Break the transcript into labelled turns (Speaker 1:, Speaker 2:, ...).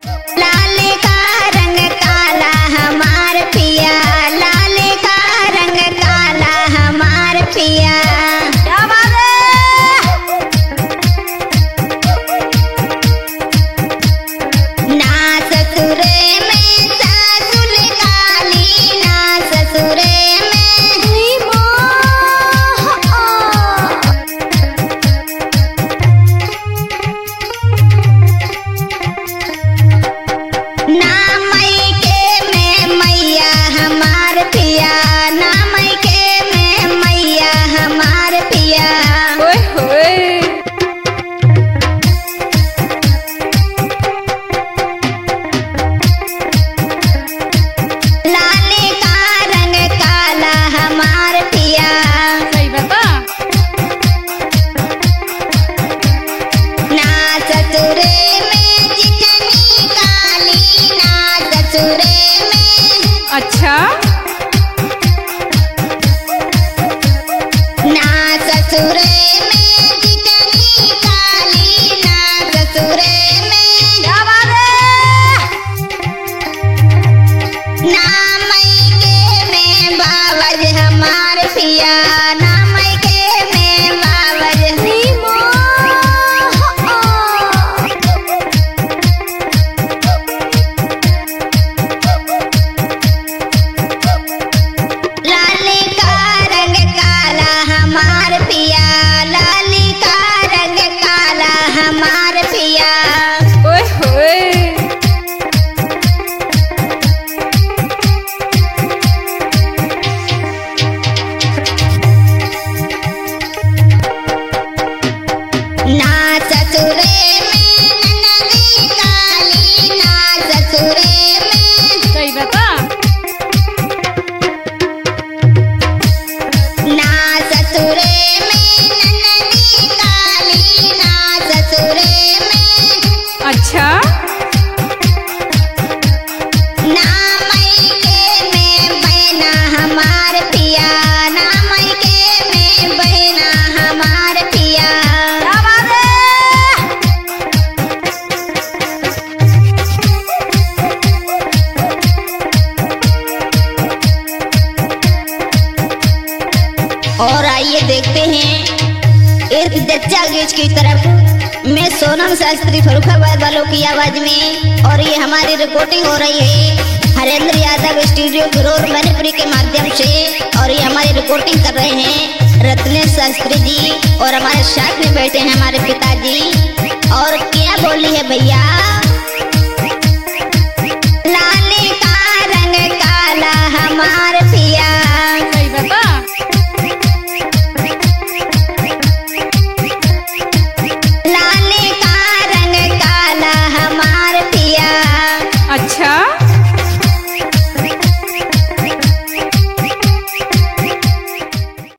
Speaker 1: लाल का रंग काला हमार पिया, लाल का रंग काला हमार पिया।
Speaker 2: क्या बात है।
Speaker 1: ना ससुरे में सासुर काली, ना ससुरे में ना मैके में मैया हमार पिया, ना मैके में मैया हमार पिया।
Speaker 2: ओए होए।
Speaker 1: लाल का रंग काला हमार पिया।
Speaker 2: सही बता।
Speaker 1: ना ससुरे में जितनी काली, ना ससुरे में।
Speaker 2: अच्छा।
Speaker 1: ना ससुरे में जितनी काली, ना ससुरे में।
Speaker 2: क्या बात है।
Speaker 1: ना मैके में बावज हमार पिया, ना मैके में बावज। लाल का रंग काला हमार पिया, लाल का रंग काला हमार पिया।
Speaker 2: ओए होए।
Speaker 1: ना ससुरे में ननदी काली, ना ससुरे में।
Speaker 2: सही बता।
Speaker 1: ना ससुरे में ननदी काली, ना ससुरे में।
Speaker 2: अच्छा।
Speaker 1: ना मैके में बहना हमार पिया, ना मैके में बहना हमार पिया।
Speaker 2: क्या बात है।
Speaker 1: और आइए देखते हैं एक जच्चा गीत की तरफ। मैं सोनम शास्त्री फरुखाबाद वालों की आवाज में, और ये हमारी रिकॉर्डिंग हो रही है हरेंद्र यादव स्टूडियो गुरूर मैनपुरी के माध्यम से। और ये हमारी रिकॉर्डिंग कर रहे हैं रत्नेश शास्त्री जी, और हमारे साथ में बैठे हैं हमारे पिताजी। और क्या बोली है भैया। लाल का रंग काला हमार पिया,